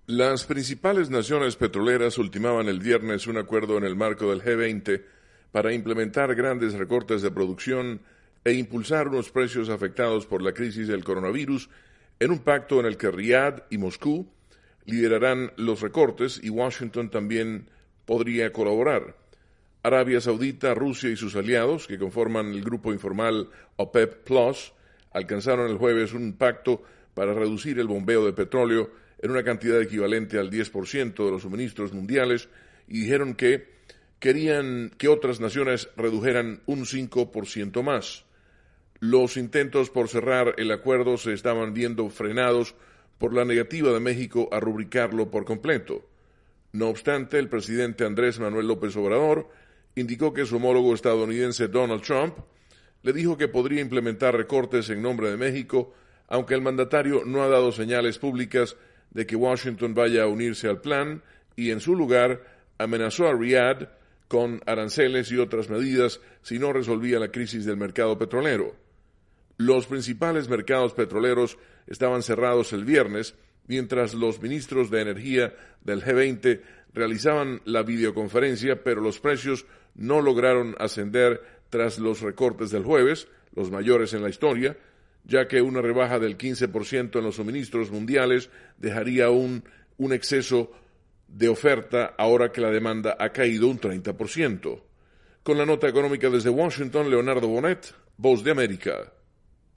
Las principales naciones petroleras ultimaban el viernes un acuerdo en el marco del G20 para implementar grandes recortes de producción e impulsar unos precios afectados por la crisis del coronavirus en un pacto en el que Riad y Moscú liderarán los recortes y Washington también podría colaborar. Arabia Saudita, Rusia y sus aliados, que conforman el grupo informal OPEP Plus, alcanzaron el jueves un pacto para reducir el bombeo de petróleo en una cantidad equivalente al 10% de los suministros mundiales y dijeron que querían que otras naciones redujeran un 5% más. Los intentos por cerrar el acuerdo se estaban viendo frenados por la negativa de México a rubricarlo por completo. No obstante, el presidente Andrés Manuel López Obrador indicó que su homólogo estadounidense Donald Trump le dijo que podría implementar recortes en nombre de México, aunque el mandatario no ha dado señales públicas de que Washington vaya a unirse al plan y en su lugar amenazó a Riad con aranceles y otras medidas si no resolvía la crisis del mercado petrolero. Los principales mercados petroleros estaban cerrados el viernes, mientras los ministros de energía del G20 realizaban la videoconferencia, pero los precios no lograron ascender tras los recortes del jueves, los mayores en la historia, ya que una rebaja del 15% en los suministros mundiales dejaría un exceso de oferta ahora que la demanda ha caído un 30%. Con la nota económica desde Washington, Leonardo Bonet, Voz de América.